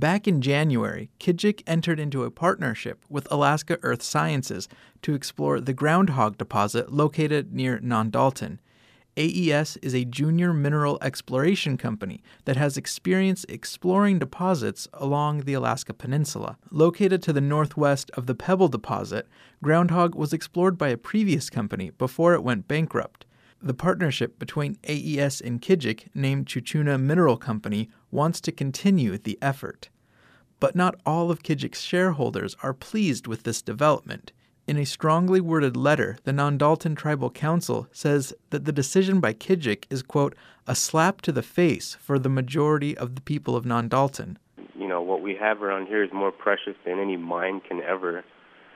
Back in January, Kijik entered into a partnership with Alaska Earth Sciences to explore the Groundhog deposit located near Non-Dalton. AES is a junior mineral exploration company that has experience exploring deposits along the Alaska Peninsula. Located to the northwest of the Pebble deposit, Groundhog was explored by a previous company before it went bankrupt. The partnership between AES and Kijik, named Chuchuna Mineral Company, wants to continue the effort. But not all of Kijik's shareholders are pleased with this development. In a strongly worded letter, the Non-Dalton Tribal Council says that the decision by Kijik is, quote, a slap to the face for the majority of the people of Non-Dalton. What we have around here is more precious than any mine can ever,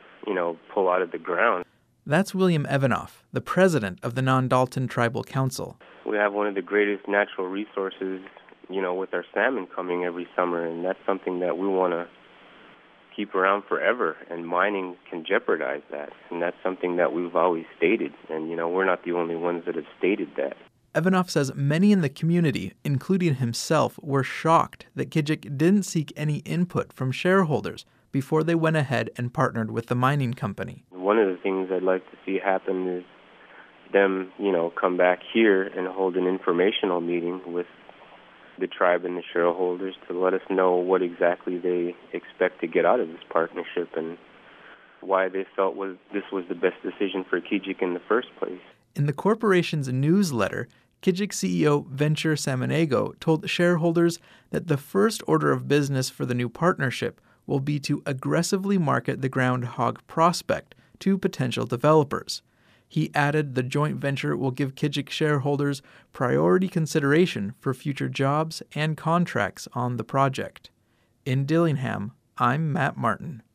pull out of the ground. That's William Evanoff, the president of the Non-Dalton Tribal Council. We have one of the greatest natural resources, with our salmon coming every summer, and that's something that we want to keep around forever, and mining can jeopardize that, and that's something that we've always stated, and we're not the only ones that have stated that. Evanoff says many in the community, including himself, were shocked that Kijik didn't seek any input from shareholders before they went ahead and partnered with the mining company. One of the things I'd like to see happen is them, come back here and hold an informational meeting with the tribe and the shareholders to let us know what exactly they expect to get out of this partnership and why they felt this was the best decision for Kijik in the first place. In the corporation's newsletter, Kijik CEO Venture Samaniego told shareholders that the first order of business for the new partnership will be to aggressively market the Groundhog prospect to potential developers. He added the joint venture will give Kijik shareholders priority consideration for future jobs and contracts on the project. In Dillingham, I'm Matt Martin.